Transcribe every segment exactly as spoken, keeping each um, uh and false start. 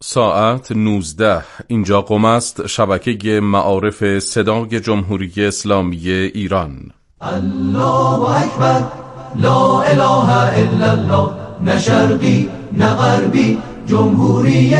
ساعت نوزده. اینجا قم است، شبکه معارف صدای جمهوری اسلامی ایران. الله اکبر، لا اله الا الله، نه شرقی نه غربی، جمهوری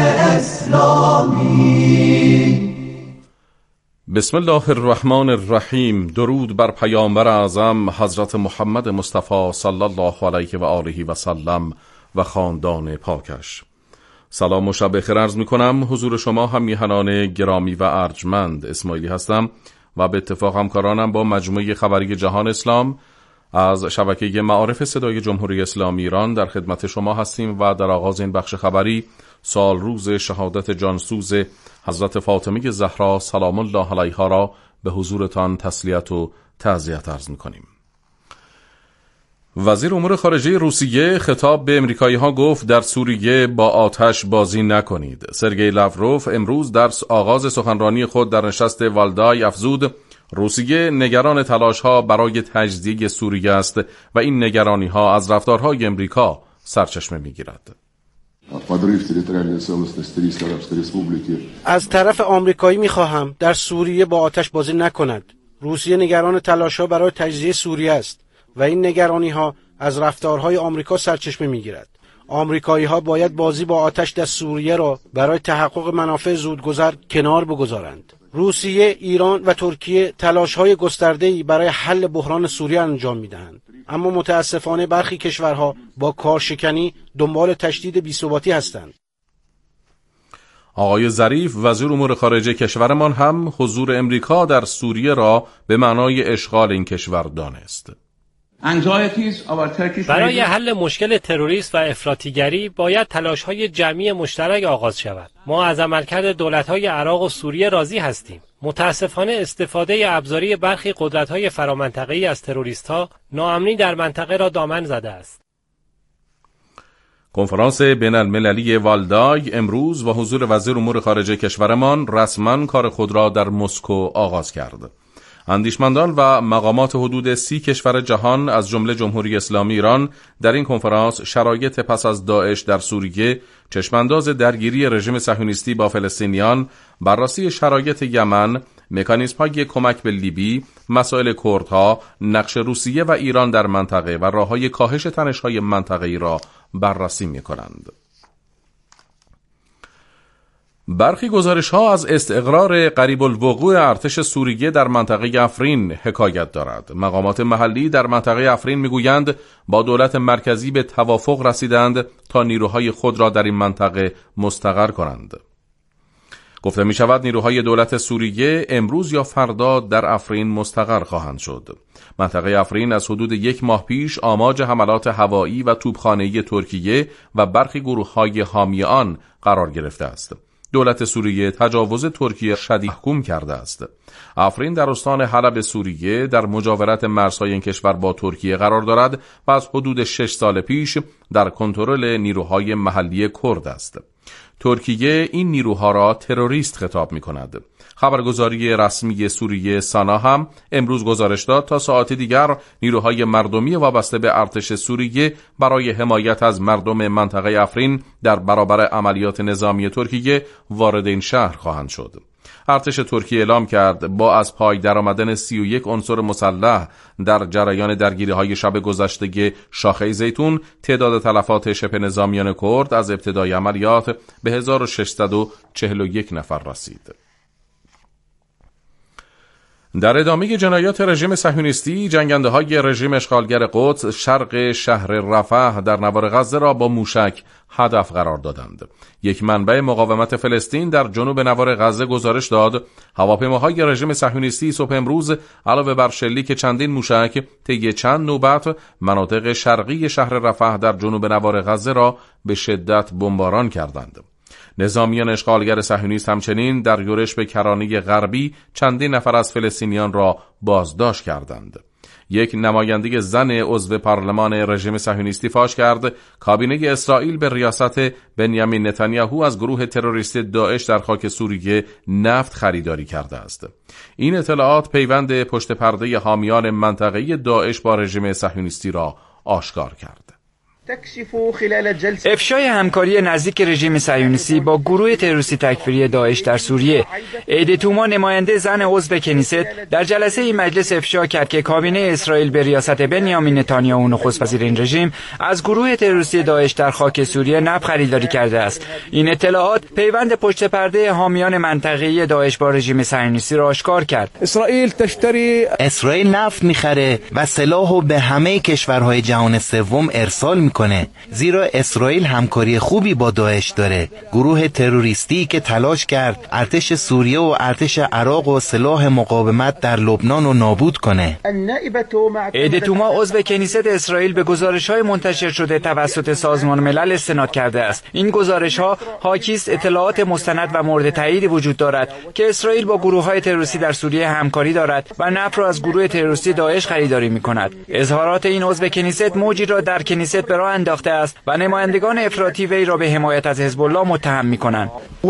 اسلامی. بسم الله الرحمن الرحیم. درود بر پیامبر اعظم حضرت محمد مصطفی صلی الله علیه و آله و سلم و خاندان پاکش. سلام و شب بخیر عرض می کنم حضور شما هم میهنان گرامی و ارجمند. اسماعیلی هستم و به اتفاق همکارانم با مجموعه خبری جهان اسلام از شبکه معارف صدای جمهوری اسلامی ایران در خدمت شما هستیم و در آغاز این بخش خبری سال روز شهادت جانسوز حضرت فاطمه زهرا سلام الله علیها را به حضورتان تسلیت و تعزیت عرض می کنیم. وزیر امور خارجه روسیه خطاب به امریکایی ها گفت در سوریه با آتش بازی نکنید. سرگئی لاوروف امروز در آغاز سخنرانی خود در نشست والدای افزود روسیه نگران تلاش ها برای تجزیه سوریه است و این نگرانی ها از رفتارهای امریکا سرچشمه می گیرد. از طرف آمریکایی می خواهم در سوریه با آتش بازی نکند. روسیه نگران تلاش ها برای تجزیه سوریه است و این نگرانی ها از رفتارهای آمریکا سرچشمه میگیرد. آمریکایی ها باید بازی با آتش در سوریه را برای تحقق منافع زودگذر کنار بگذارند. روسیه، ایران و ترکیه تلاش های گسترده‌ای برای حل بحران سوریه انجام میدهند، اما متاسفانه برخی کشورها با کارشکنی دنبال تشدید بی‌ثباتی هستند. آقای ظریف وزیر امور خارجه کشورمان هم حضور امریکا در سوریه را به معنای اشغال این کشور دانست. برای حل مشکل تروریست و افراطیگری باید تلاش‌های جمعی مشترک آغاز شود. ما از عملکرد دولت‌های عراق و سوریه راضی هستیم. متاسفانه استفاده ابزاری برخی قدرت‌های فرامنطقه‌ای از تروریست‌ها ناامنی در منطقه را دامن زده است. کنفرانس بین المللی والدای امروز و حضور وزیر امور خارجه کشورمان رسما کار خود را در مسکو آغاز کرد. اندیشمندان و مقامات حدود سی کشور جهان از جمله جمهوری اسلامی ایران در این کنفرانس شرایط پس از داعش در سوریه، چشمانداز درگیری رژیم صهیونیستی با فلسطینیان، بررسی شرایط یمن، مکانیزم‌های کمک به لیبی، مسائل کردها، نقش روسیه و ایران در منطقه و راه‌های کاهش تنش‌های منطقه‌ای را بررسی می‌کنند. برخی گزارش‌ها از استقرار قریب الوقوع ارتش سوریه در منطقه افرین حکایت دارد. مقامات محلی در منطقه افرین میگویند با دولت مرکزی به توافق رسیدند تا نیروهای خود را در این منطقه مستقر کنند. گفته می شود نیروهای دولت سوریه امروز یا فردا در افرین مستقر خواهند شد. منطقه افرین از حدود یک ماه پیش آماج حملات هوایی و توپخانه‌ای ترکیه و برخی گروه‌های حامی آن قرار گرفته است. دولت سوریه تجاوز ترکیه شدید محکوم کرده است. افرین در استان حلب سوریه در مجاورت مرزهای این کشور با ترکیه قرار دارد و از حدود شش سال پیش در کنترل نیروهای محلی کرد است. ترکیه این نیروها را تروریست خطاب می کند. خبرگزاری رسمی سوریه سانا هم امروز گزارش داد تا ساعت دیگر نیروهای مردمی وابسته به ارتش سوریه برای حمایت از مردم منطقه افرین در برابر عملیات نظامی ترکیه وارد این شهر خواهند شد. ارتش ترکیه اعلام کرد با از پای درآمدن سی و یک عنصر مسلح در جریان درگیری‌های شب گذشته شاخه زیتون تعداد تلفات شبه نظامیان کرد از ابتدای عملیات به هزار و ششصد و چهل و یک نفر رسید. در ادامه جنایات رژیم صهیونیستی، جنگنده‌های رژیم اشغالگر قدس شرق شهر رفح در نوار غزه را با موشک هدف قرار دادند. یک منبع مقاومت فلسطین در جنوب نوار غزه گزارش داد هواپیماهای رژیم صهیونیستی صبح امروز علاوه بر شلیک چندین موشک طی چند نوبت مناطق شرقی شهر رفح در جنوب نوار غزه را به شدت بمباران کردند. نظامیان اشغالگر صهیونیست همچنین در یورش به کرانه غربی چندین نفر از فلسطینیان را بازداشت کردند. یک نماینده زن عضو پارلمان رژیم صهیونیستی فاش کرد کابینه اسرائیل به ریاست بنیامین نتانیاهو از گروه تروریست داعش در خاک سوریه نفت خریداری کرده است. این اطلاعات پیوند پشت پرده حامیان منطقه‌ای داعش با رژیم صهیونیستی را آشکار کرد. افشای همکاری نزدیک رژیم صهیونیستی با گروه تروریستی تکفیری داعش در سوریه. عیدی توما نماینده زن عضو کنیست در جلسه این مجلس افشا کرد که کابینه اسرائیل به ریاست بنیامین نتانیاهو نخست وزیر این رژیم از گروه تروریستی داعش در خاک سوریه نفت خریداری کرده است. این اطلاعات پیوند پشت پرده حامیان منطقه‌ای داعش با رژیم صهیونیستی را آشکار کرد. اسرائیل تشتری اسرائیل نفت می‌خره و سلاحو به همه کشورهای جهان سوم ارسال می‌کنه، زیرا اسرائیل همکاری خوبی با داعش داره. گروه تروریستی که تلاش کرد ارتش سوریه و ارتش عراق و سلاح مقاومت در لبنان رو نابود کنه. عیدی توما عضو کنیست اسرائیل به گزارش‌های منتشر شده توسط سازمان ملل استناد کرده است. این گزارش‌ها حاکی است اطلاعات مستند و مورد تایید وجود دارد که اسرائیل با گروه‌های تروریستی در سوریه همکاری دارد و نفت را از گروه تروریستی داعش خریداری می‌کند. اظهارات این عضو کنیست موجی را در کنیست به راه انداخته است و نمایندگان افراطی وی را به حمایت از حزب الله متهم می‌کنند.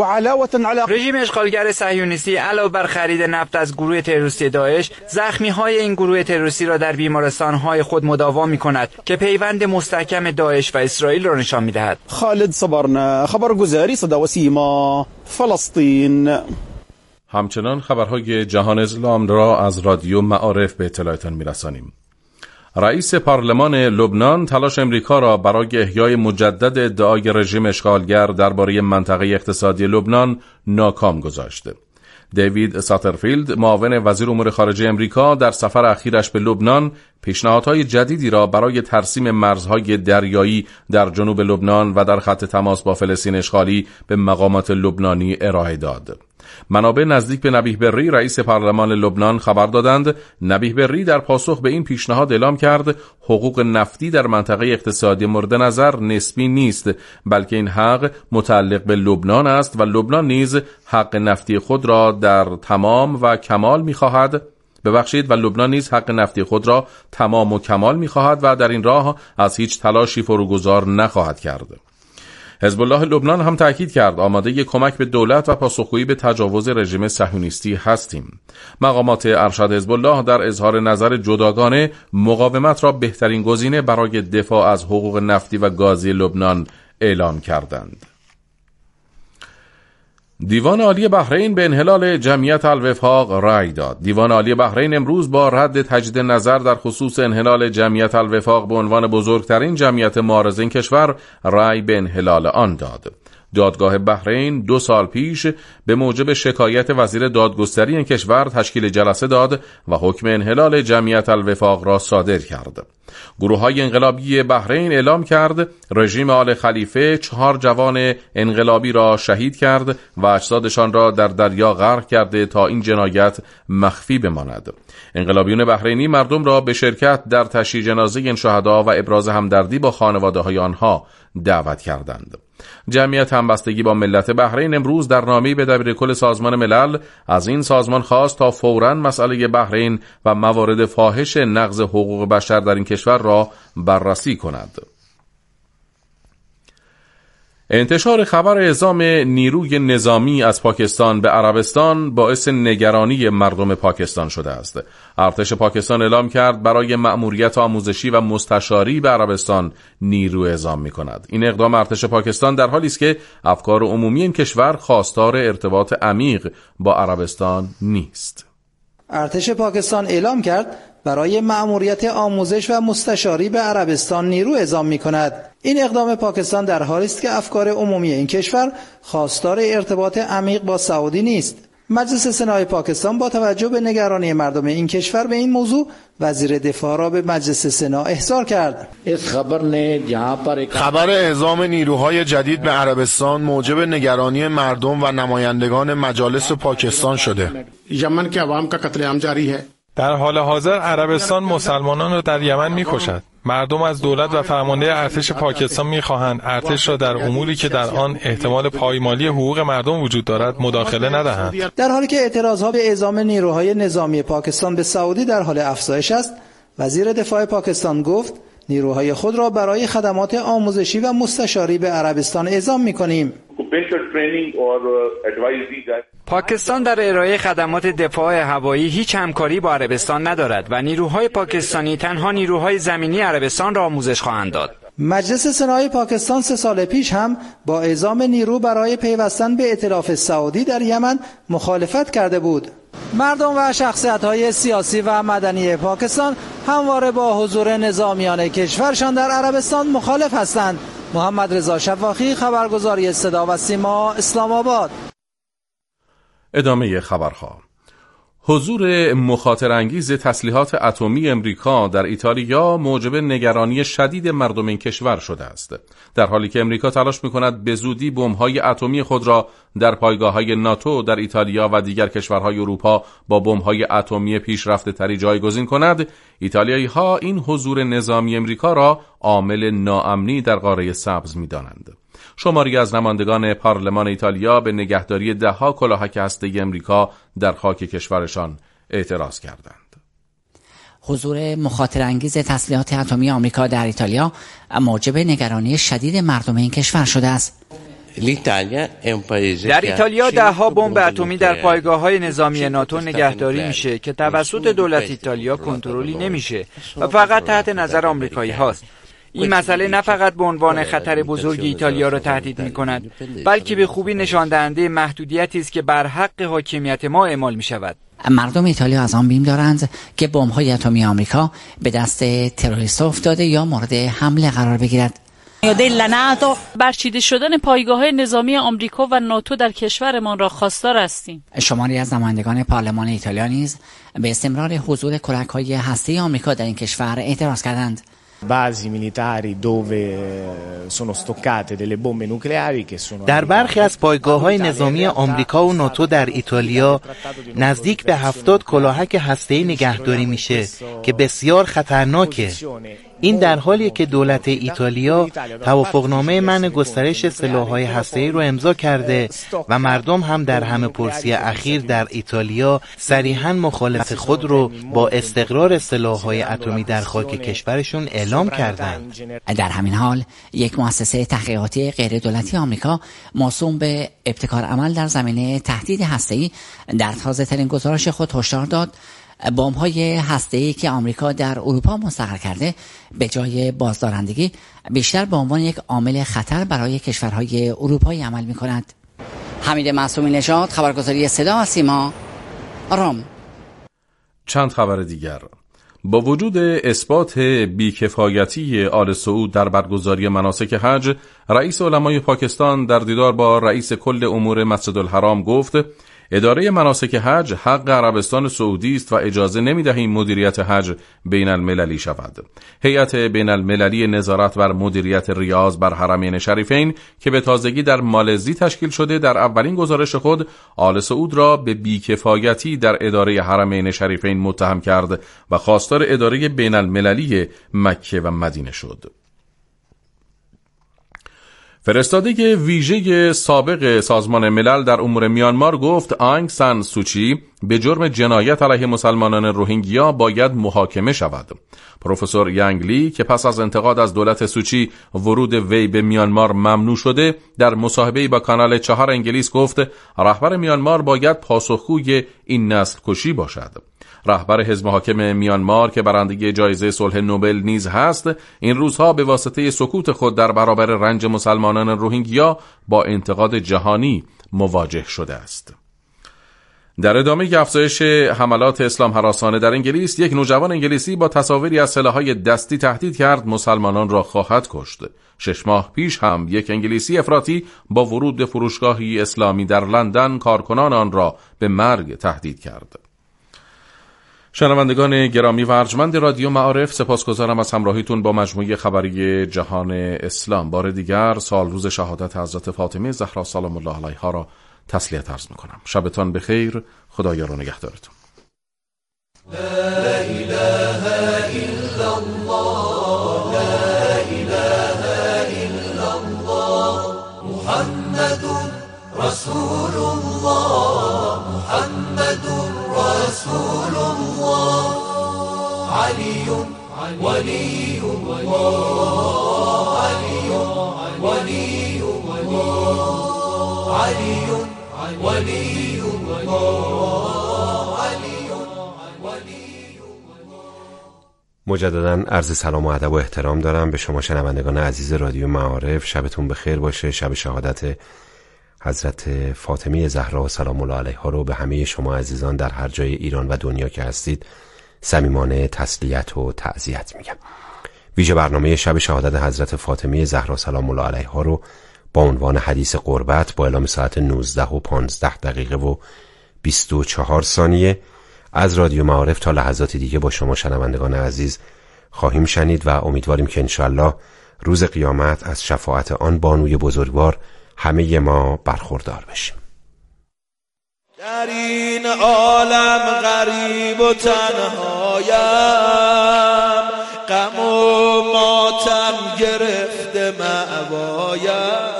رژیم اشغالگر صهیونیستی علاوه بر خرید نفت از گروه تروریستی داعش، زخمی‌های این گروه تروریستی را در بیمارستان‌های خود مداوا می‌کند که پیوند مستحکم داعش و اسرائیل را نشان می‌دهد. خالد صبرنا خبرگزاری صدا و سیما فلسطین. همچنان خبرهای جهان اسلام را از رادیو معارف به اطلاعتان می‌رسانیم. رئیس پارلمان لبنان تلاش امریکا را برای احیای مجدد ادعای رژیم اشغالگر درباره منطقه اقتصادی لبنان ناکام گذاشت. دیوید ساترفیلد، معاون وزیر امور خارجه امریکا، در سفر اخیرش به لبنان پیشنهادهای جدیدی را برای ترسیم مرزهای دریایی در جنوب لبنان و در خط تماس با فلسطین اشغالی به مقامات لبنانی ارائه داد. منابع نزدیک به نبیه بری، رئیس پارلمان لبنان، خبر دادند نبیه بری در پاسخ به این پیشنهاد اعلام کرد حقوق نفتی در منطقه اقتصادی مورد نظر نسبی نیست، بلکه این حق متعلق به لبنان است و لبنان نیز حق نفتی خود را در تمام و کمال می‌خواهد. ببخشید و لبنان نیز حق نفتی خود را تمام و کمال می‌خواهد و در این راه از هیچ تلاشی فروگذار نخواهد کرد. حزب الله لبنان هم تأکید کرد آماده کمک به دولت و پاسخگویی به تجاوز رژیم صهیونیستی هستیم. مقامات ارشد حزب الله در اظهار نظر جداگانه مقاومت را بهترین گزینه برای دفاع از حقوق نفتی و گازی لبنان اعلام کردند. دیوان عالی بحرین به انحلال جمعیت الوفاق رأی داد. دیوان عالی بحرین امروز با رد تجدید نظر در خصوص انحلال جمعیت الوفاق به عنوان بزرگترین جمعیت معارض این کشور رأی به انحلال آن داد. دادگاه بحرین دو سال پیش به موجب شکایت وزیر دادگستری این کشور تشکیل جلسه داد و حکم انحلال جمعیت الوفاق را صادر کرد. گروه‌های انقلابی بحرین اعلام کرد رژیم آل خلیفه چهار جوان انقلابی را شهید کرد و اجسادشان را در دریا غرق کرده تا این جنایت مخفی بماند. انقلابیون بحرینی مردم را به شرکت در تشییع جنازه این شهدا و ابراز همدردی با خانواده‌های آنها دعوت کردند. جمعیت همبستگی با ملت بحرین امروز در نامه‌ای به دبیرکل سازمان ملل از این سازمان خواست تا فوراً مسئله بحرین و موارد فاحش نقض حقوق بشر در این کشور را بررسی کند. انتشار خبر اعزام نیروی نظامی از پاکستان به عربستان باعث نگرانی مردم پاکستان شده است. ارتش پاکستان اعلام کرد برای مأموریت آموزشی و مستشاری به عربستان نیرو اعزام می‌کند. این اقدام ارتش پاکستان در حالی است که افکار عمومی این کشور خواستار ارتباط عمیق با عربستان نیست. ارتش پاکستان اعلام کرد برای مأموریت آموزش و مستشاری به عربستان نیرو اعزام می‌کند. این اقدام پاکستان در حالی است که افکار عمومی این کشور خواستار ارتباط عمیق با سعودی نیست. مجلس سنای پاکستان با توجه به نگرانی مردم این کشور به این موضوع وزیر دفاع را به مجلس سنا احضار کرد. خبر اعزام نیروهای جدید به عربستان موجب نگرانی مردم و نمایندگان مجالس پاکستان شده. یمن که عوام کا قتل عام جاری ہے. در حال حاضر عربستان مسلمانان را در یمن می‌کشد. مردم از دولت و فرمانده ارتش پاکستان می‌خواهند ارتش را در اموری که در آن احتمال پایمالی حقوق مردم وجود دارد مداخله ندهند. در حالی که اعتراضها به اعزام نیروهای نظامی پاکستان به سعودی در حال افزایش است، وزیر دفاع پاکستان گفت نیروهای خود را برای خدمات آموزشی و مستشاری به عربستان اعزام می‌کنیم. پاکستان در ارائه خدمات دفاع هوایی هیچ همکاری با عربستان ندارد و نیروهای پاکستانی تنها نیروهای زمینی عربستان را آموزش خواهند داد. مجلس سنای پاکستان سه سال پیش هم با اعزام نیرو برای پیوستن به ائتلاف سعودی در یمن مخالفت کرده بود. مردم و شخصیت‌های سیاسی و مدنی پاکستان همواره با حضور نظامیان کشورشان در عربستان مخالف هستند. محمد رضا شفاخی، خبرگزاری صدا و سیما، اسلام آباد. ادامه خبرها. حضور مخاطرانگیز تسلیحات اتمی امریکا در ایتالیا موجب نگرانی شدید مردم این کشور شده است، در حالی که امریکا تلاش می‌کند به زودی بمب‌های اتمی خود را در پایگاه‌های ناتو در ایتالیا و دیگر کشورهای اروپا با بمب‌های اتمی پیشرفته‌تری جایگزین کند. ایتالیایی‌ها این حضور نظامی امریکا را عامل ناامنی در قاره سبز می‌دانند. شماری از نمایندگان پارلمان ایتالیا به نگهداری ده‌ها کلاهک هسته‌ای امریکا در خاک کشورشان اعتراض کردند. حضور مخاطرانگیز تسلیحات اتمی آمریکا در ایتالیا موجب نگرانی شدید مردم این کشور شده است. در ایتالیا ده‌ها بمب اتمی در پایگاه‌های نظامی ناتو نگهداری میشه که توسط دولت ایتالیا کنترلی نمیشه و فقط تحت نظر آمریکایی هاست. این مسئله نه فقط به عنوان خطر بزرگ ایتالیا را تهدید می‌کند، بلکه به خوبی نشان دهنده محدودیتی است که بر حق حاکمیت ما اعمال می‌شود. مردم ایتالیا از آن بیم دارند که بمب‌های اتمی آمریکا به دست تروریست‌ها افتاده یا مورد حمله قرار بگیرد. برچیده شدن پایگاه‌های نظامی آمریکا و ناتو در کشورمان را خواستار هستیم. شماری از نمایندگان پارلمان ایتالیا نیز به استمرار حضور کلاهک‌های هسته‌ای آمریکا در این کشور اعتراض کردند. basi militari dove sono stoccate delle bombe nucleari che sono در برخی از پایگاه‌های نظامی آمریکا و ناتو در ایتالیا نزدیک به هفتاد کلاهک هسته‌ای نگهداری میشه که بسیار خطرناکه. این در حالیه که دولت ایتالیا توافقنامه منع گسترش سلاح‌های هسته‌ای رو امضا کرده و مردم هم در همه پرسی اخیر در ایتالیا صریحاً مخالفت خود رو با استقرار سلاح‌های اتمی در خاک کشورشون اعلام کردند. در همین حال یک مؤسسه تحقیقاتی غیر دولتی آمریکا موسوم به ابتکار عمل در زمینه تهدید هسته‌ای در تازه‌ترین گزارش خود هشدار داد بمب‌های هسته‌ای که آمریکا در اروپا مستقر کرده به جای بازدارندگی بیشتر به عنوان یک عامل خطر برای کشورهای اروپایی عمل می‌کند. حمید معصومی نژاد، خبرگزاری صدا و سیما، روم. چند خبر دیگر. با وجود اثبات بیکفایتی آل سعود در برگزاری مناسک حج، رئیس علمای پاکستان در دیدار با رئیس کل امور مسجدالحرام گفت اداره مناسک حج حق عربستان سعودی است و اجازه نمی‌دهیم مدیریت حج بین المللی شود. هیئت بین المللی نظارت بر مدیریت ریاض بر حرمین شریفین که به تازگی در مالزی تشکیل شده در اولین گزارش خود آل سعود را به بیکفایتی در اداره حرمین شریفین متهم کرد و خواستار اداره بین المللی مکه و مدینه شد. فرستاده ویژه سابق سازمان ملل در امور میانمار گفت آنگ سان سوچی به جرم جنایت علیه مسلمانان روهینگیا باید محاکمه شود. پروفسور یانگ لی که پس از انتقاد از دولت سوچی ورود وی به میانمار ممنوع شده، در مصاحبه‌ای با کانال چهار انگلیس گفت رهبر میانمار باید پاسخگوی این نسل کشی باشد. رهبر حزب حاکم میانمار که برنده جایزه صلح نوبل نیز هست، این روزها به واسطه سکوت خود در برابر رنج مسلمانان روهینگیا با انتقاد جهانی مواجه شده است. در ادامه افزایش حملات اسلام هراسانه در انگلیس، یک نوجوان انگلیسی با تصاویری از سلاح‌های دستی تهدید کرد مسلمانان را خواهد کشت. شش ماه پیش هم یک انگلیسی افراطی با ورود به فروشگاهی اسلامی در لندن کارکنان آن را به مرگ تهدید کرد. شنوندگان گرامی و ارجمند رادیو معارف، سپاسگزارم از همراهیتون با مجموعه خبری جهان اسلام. بار دیگر سال روز شهادت حضرت فاطمه زهرا سلام الله علیها را تسلیت عرض میکنم. شبتان بخیر، خدایا رو نگهدارتون. لا اله الا الله، لا اله الا الله، محمد رسول الله، محمد رسول الله، علی ولی الله، علی ولی الله، علی ولی الله، علی ولی الله. مجدداً عرض سلام و ادب و احترام دارم به شما شنوندگان عزیز رادیو معارف. شبتون بخیر باشه. شب شهادت حضرت فاطمه زهرا سلام الله علیها رو به همه شما عزیزان در هر جای ایران و دنیا که هستید صمیمانه تسلیت و تعزیت میگم. ویژه برنامه شب شهادت حضرت فاطمه زهرا سلام الله علیها رو با عنوان حدیث قربت با اعلام ساعت نوزده و پانزده دقیقه و بیست و چهار ثانیه از رادیو معارف تا لحظات دیگه با شما شنوندگان عزیز خواهیم شنید و امیدواریم که انشالله روز قیامت از شفاعت آن بانوی بزرگوار همه ما برخوردار بشیم. در این عالم غریب و تنهایم، غم و ماتم گرفته مأوایم.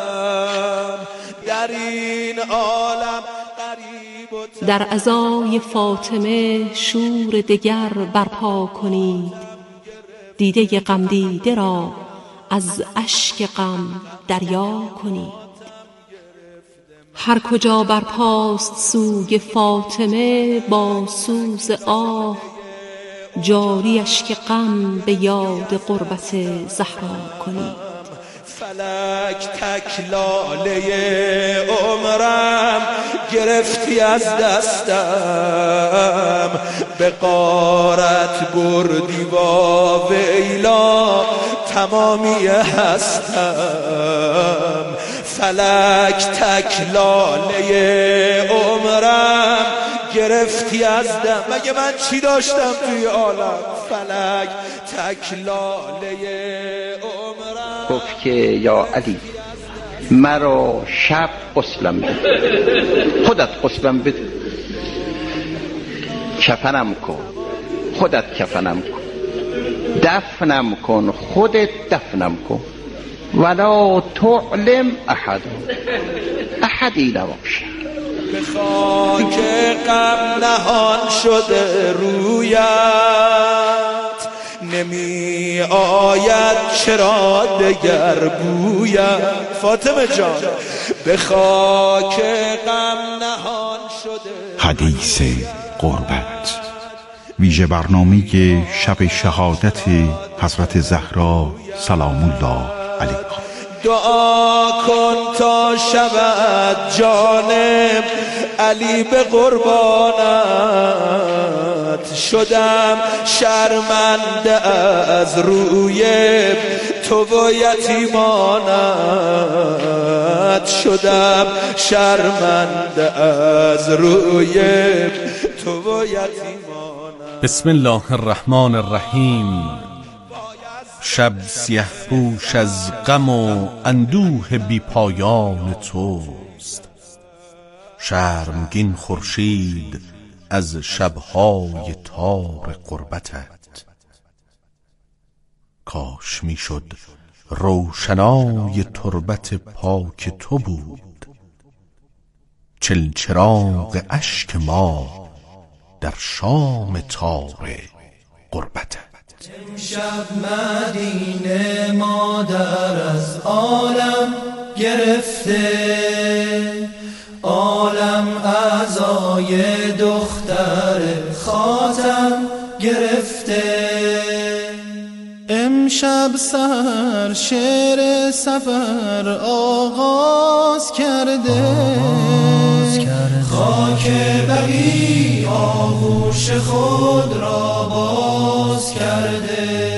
در این عالم غریب و تنهایم، در عزای فاطمه شور دگر برپا کنید. دیده غم دیده را از اشک غم دریا کنید. هر کجا برپاست سوی فاطمه با سوز آه، جاری اشک غم به یاد قربت زهرا کنید. فلک تک لاله عمرم گرفتی از دستم، به غارت بردی با ویلا تمامی هستم. فلک تک لاله عمرم گرفتی از دم، مگه من چی داشتم توی عالم؟ فلک تک لاله عمرم. گفت که یا علی مرا شب غسلم بده، خودت غسلم بده، کفنم کن خودت کفنم کن، دفنم کن خودت دفنم کن، ولا تعلم احد، احدی نباشه. به خاک غم نهان شده رویت، نمی آید چرا دگر بویت. فاطمه جان به خاک غم نهان شده. حدیث قربت، ویژه برنامه شب شهادت حضرت زهرا سلام الله علیها. دعا کن تا شود جانم علی به قربانت، شدم شرمنده از روی تو و یتیمانت، شدم شرمنده از روی تو و یتیمانت. بسم الله الرحمن الرحیم. شب سیه پوش از غم و اندوه بی پایان توست، شرمگین خورشید از شبهای تار قربتت. کاش میشد روشنای تربت پاک تو بود، چلچراغ اشک ما در شام تار قربتت. امشب مدینه مادر از عالم گرفته، عالم اعضای دختر خاتم گرفته. امشب سر شعر سفر آغاز کرده، خاک بقی آغوش خود را باز کرده.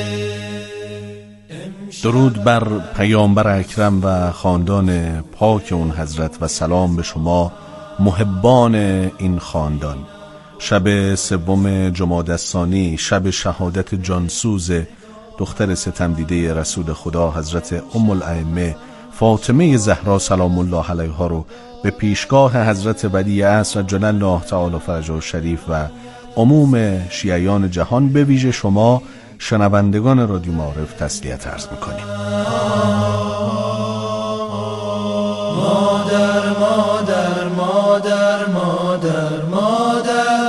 درود بر پیامبر اکرم و خاندان پاک اون حضرت و سلام به شما محبان این خاندان. شب سوم جمادی الثانی، شب شهادت جانسوز دختر ستم دیده رسول خدا حضرت ام الائمه فاطمه زهرا سلام الله علیها رو به پیشگاه حضرت ولی عصر جل الله تعالی فرجه الشریف و عموم شیعیان جهان به ویژه شما شنوندگان رادیو معارف تسلیت عرض میکنیم. مادر مادر مادر مادر مادر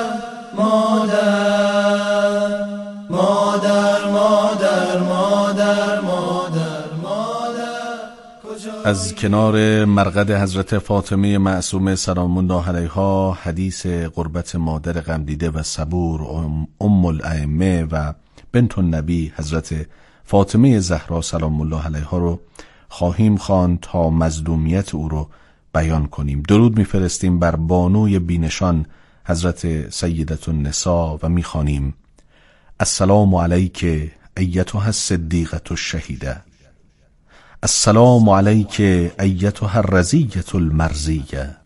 مادر مادر مادر مادر مادر مادر از کنار مرقد حضرت فاطمه معصومه سلام الله علیها حدیث قربت مادر غمدیده و صبور ام الائمه و بنت النبی حضرت فاطمه زهرا سلام الله علیها رو خواهیم خواند تا مظلومیت او رو بیان کنیم. درود میفرستیم بر بانوی بینشان حضرت سیدة النساء و میخوانیم: السلام علیک ایتها الصدیقة الشهیده، السلام علیک ایتها الرزیة المرزیه،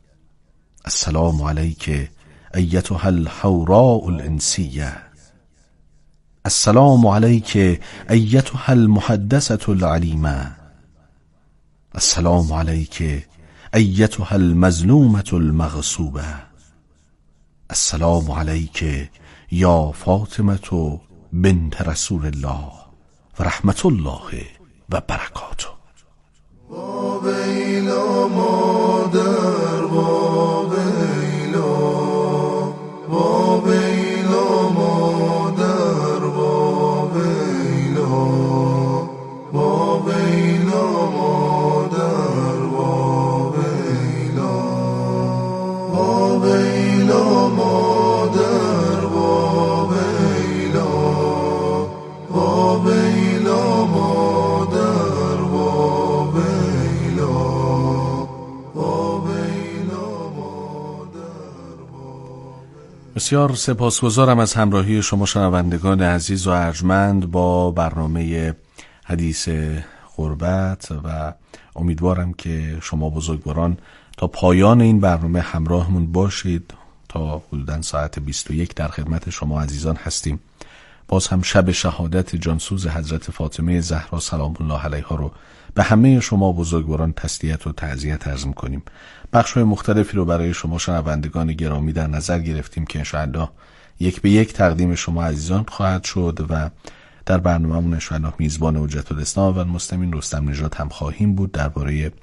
السلام علیک ایتها الحوراء الانسیه، السلام علیک ایتها المحدثة العلیمه، السلام علیک ایتها المظلومة المغصوبه، السلام علیک یا فاطمة بنت رسول الله و رحمت الله و برکاته. باب ایلا مادر، باب ایلا، باب ایلا مادر، باب ایلا، باب ایلا مادر، باب ایلا، باب ایلا مادر، باب ایلا، باب ایلا مادر، باب ایلا، باب ایلا مادر. بسیار سپاسگزارم از همراهی شما شنوندگان عزیز و ارجمند با برنامه حدیث غربت و امیدوارم که شما بزرگواران تا پایان این برنامه همراهمون باشید. تا حدوداً ساعت بیست و یک در خدمت شما عزیزان هستیم. باز هم شب شهادت جانسوز حضرت فاطمه زهرا سلام الله علیها رو به همه شما بزرگواران تسلیت و تعزیت عرض می‌کنیم. بخش‌های مختلفی رو برای شما شنوندگان گرامی در نظر گرفتیم که انشاءالله یک به یک تقدیم شما عزیزان خواهد شد و در برنامه‌مون انشاءالله میزبان حجت الاسلام و المسلمین رستم نژاد هم خواهیم بود. درباره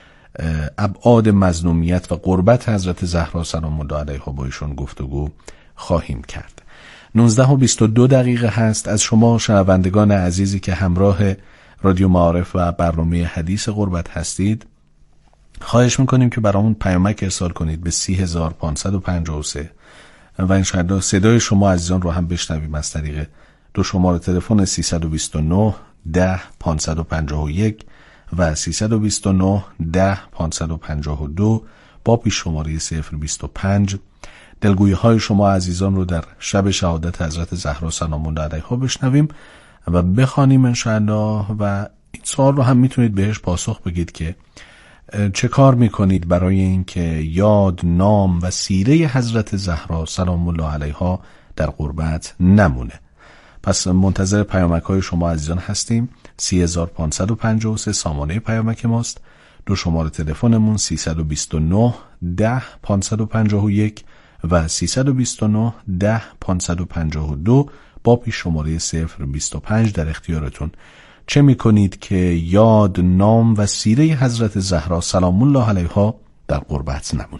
ابعاد مظلومیت و غربت حضرت زهرا سلام الله علیها با ایشون گفتگو خواهیم کرد. نوزده و بیست و دو دقیقه هست. از شما شنوندگان عزیزی که همراه رادیو معارف و برنامه حدیث غربت هستید خواهش میکنیم که برامون پیامک ارسال کنید به سی هزار پانصد و پنجاه و سه و انشاءالله صدای شما عزیزان رو هم بشنویم از طریق دو شماره تلفن سیصد و بیست و نه ده پانصد و پنجاه و یک و سیصد و بیست و نه ده پانصد و پنجاه و دو با پیش شماره صفر بیست و پنج. دلگویی های شما عزیزان رو در شب شهادت حضرت زهرا سلام الله علیها بشنویم و بخوانیم انشاءالله. و این سوال رو هم میتونید بهش پاسخ بگید که چه کار میکنید برای اینکه یاد، نام و سیره حضرت زهرا سلام الله علیها در غربت نمونه. پس منتظر پیامک های شما عزیزان هستیم. سی هزار پانصد و پنجاه و سه سامانه پیامک ماست. دو شماره تلفنمون سیصد و بیست و نه ده پانصد و پنجاه و یک و سیصد و بیست و نه ده پانصد و پنجاه و دو با پیش شماره صفر بیست و پنج در اختیارتون. چه میکنید که یاد، نام و سیره حضرت زهرا سلام الله علیها در غربت نمونه؟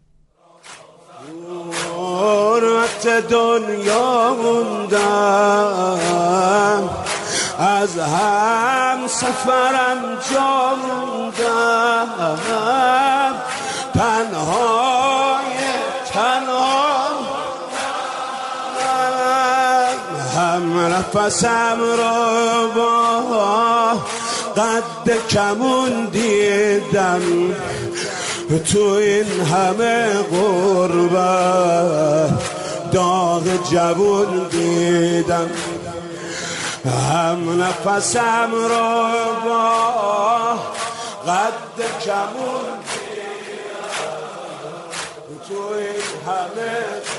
غربت دنیا موندم، از هم سفرم جا موندم، تنهای تنها هم نفسم را با قد کمون دیدم، تو این همه غربت داغ جوون دیدم، هم نفسم را با قد کمون دیدم، تو این همه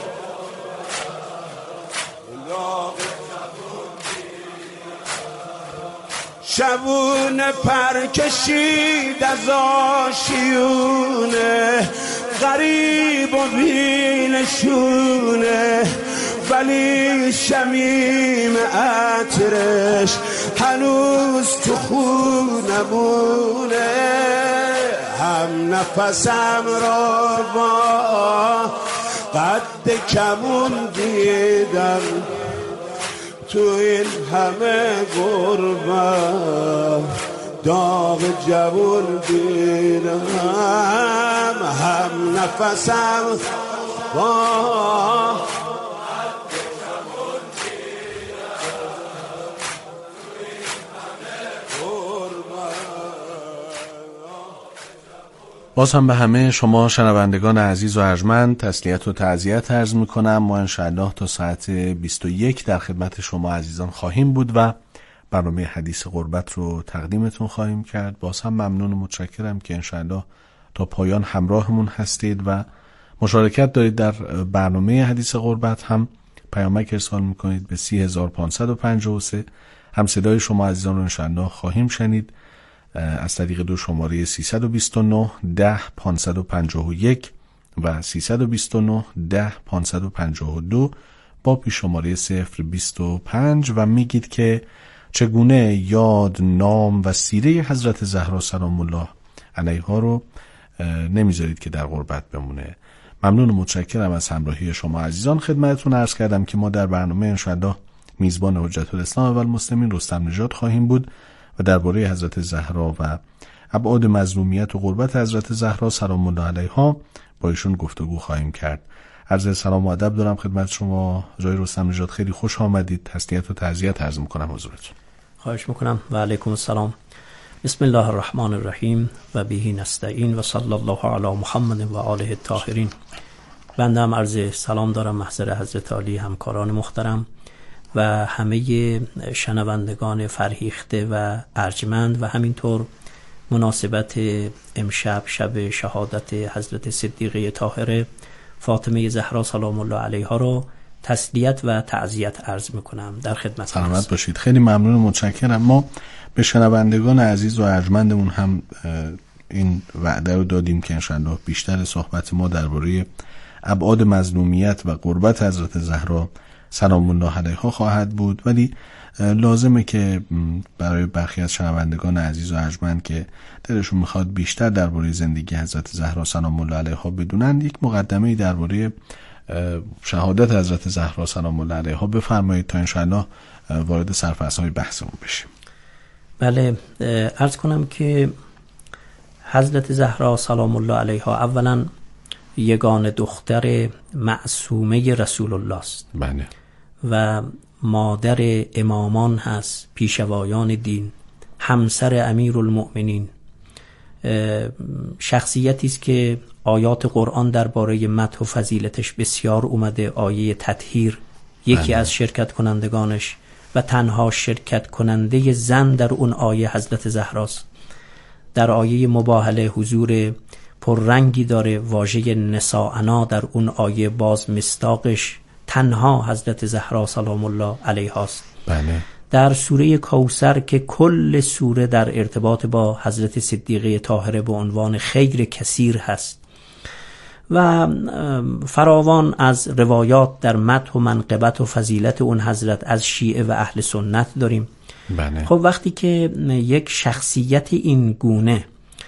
داغ شبون پر کشید از آشیونه، غریب و بینشونه، ولی شمیم عطرش هنوز تو خونمونه، هم نفسم را با قد کمون دیدم، تو این همه غربت داغ جوون دیدم، هم نفسم با باز هم به همه شما شنوندگان عزیز و ارجمند تسلیت و تعزیت عرض میکنم. ما انشاءالله تا ساعت بیست و یک در خدمت شما عزیزان خواهیم بود و برنامه حدیث غربت رو تقدیمتون خواهیم کرد. باز هم ممنون و متشکرم که انشاءالله تا پایان همراهمون هستید و مشارکت دارید در برنامه حدیث غربت. هم پیامک ارسال میکنید به سی هزار و پانصد و پنجاه و سه. هم صدای شما عزیزان رو انشاءالله خواهیم شنید از طریق دو شماره سیصد و بیست و نه ده پانصد و پنجاه و یک و سیصد و بیست و نه ده پانصد و پنجاه و دو با پیش شماره صفر بیست و پنج و میگید که چگونه یاد، نام و سیره حضرت زهرا سلام الله علیها رو نمیذارید که در غربت بمونه. ممنون و متشکرم از همراهی شما عزیزان. خدمتتون عرض کردم که ما در برنامه انشاءالله میزبان حجت الاسلام و المسلمین رستم نژاد خواهیم بود و درباره حضرت زهرا و ابعاد مظلومیت و غربت حضرت زهرا سلام الله علیها با ایشون گفتگو خواهیم کرد. عرض سلام و ادب دارم خدمت شما. جای رستم نژاد خیلی خوش آمدید. تسلیت و تعزیت عرض میکنم حضورتون. خواهش میکنم. و علیکم السلام. بسم الله الرحمن الرحیم و بهی نستعین و صلی الله علی محمد و آله الطاهرین. بنده هم عرض سلام دارم محضر حضرت علی، همکاران محترم و همه شنوندگان فرهیخته و ارجمند و همینطور مناسبت امشب شب شهادت حضرت صدیقه طاهره فاطمه زهرا سلام الله علیها رو تسلیت و تعزیت عرض میکنم. در خدمت سلامت باشید. خیلی ممنون و متشکرم. ما به شنوندگان عزیز و ارجمندمون هم این وعده رو دادیم که انشاءالله بیشتر صحبت ما درباره ابعاد مظلومیت و غربت حضرت زهرا سلام الله علیها خواهد بود، ولی لازمه که برای برخی از شنوندگان عزیز و ارجمند که دلشون میخواد بیشتر درباره زندگی حضرت زهرا سلام الله علیها بدونن یک مقدمه‌ای درباره شهادت حضرت زهرا سلام الله علیها بفرمایید تا انشاءالله وارد سرفصل‌های بحثمون بشیم. بله، عرض کنم که حضرت زهرا سلام الله علیها اولا یگانه دختر معصومه رسول الله است. بله. و مادر امامان هست، پیشوایان دین، همسر امیرالمؤمنین، شخصیتی است که آیات قرآن درباره مدح و فضیلتش بسیار اومده. آیه تطهیر یکی از شرکت کنندگانش و تنها شرکت کننده زن در اون آیه حضرت زهراست. در آیه مباهله حضور پررنگی داره. واژه نساءنا در اون آیه باز مصداقش تنها حضرت زهرا سلام الله علیها است. بله. در سوره کوثر که کل سوره در ارتباط با حضرت صدیقه طاهره به عنوان خیر کثیر هست و فراوان از روایات در مدح و منقبت و فضیلت اون حضرت از شیعه و اهل سنت داریم. بله. خب وقتی که یک شخصیت این گونه،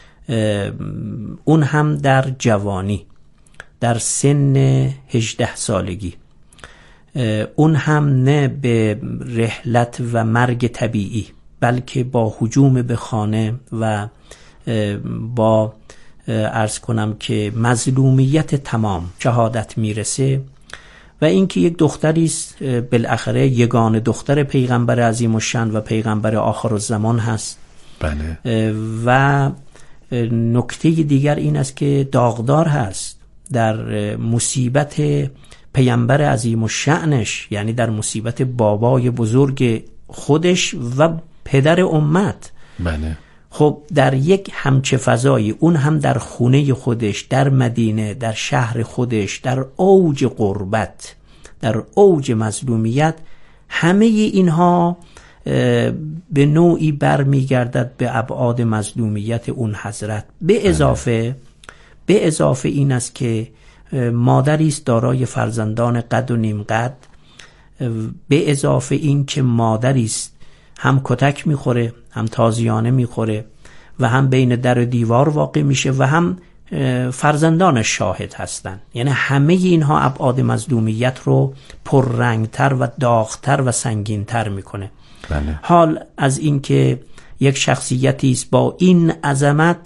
اون هم در جوانی، در سن هجده سالگی، اون هم نه به رحلت و مرگ طبیعی بلکه با هجوم به خانه و با عرض کنم که مظلومیت تمام شهادت میرسه و اینکه یک دختری است بالاخره یگانه دختر پیغمبر عظیم الشأن و پیغمبر آخر الزمان هست. بله. و نکته دیگر این است که داغدار هست در مصیبت پیامبر عظیم الشأنش، یعنی در مصیبت بابای بزرگ خودش و پدر امت. بله. خب در یک همچه فضایی، اون هم در خونه خودش، در مدینه، در شهر خودش، در اوج غربت، در اوج مظلومیت، همه اینها به نوعی برمیگردد به ابعاد مظلومیت اون حضرت. به اضافه به اضافه این است که مادری است دارای فرزندان قد و نیم قد، به اضافه این که مادری است هم کتک میخوره، هم تازیانه میخوره و هم بین در و دیوار واقع میشه و هم فرزندانش شاهد هستند. یعنی همه اینها ابعاد مظلومیت رو پررنگتر و داغتر و سنگینتر میکنه. بله. حال از این که یک شخصیتی است با این عظمت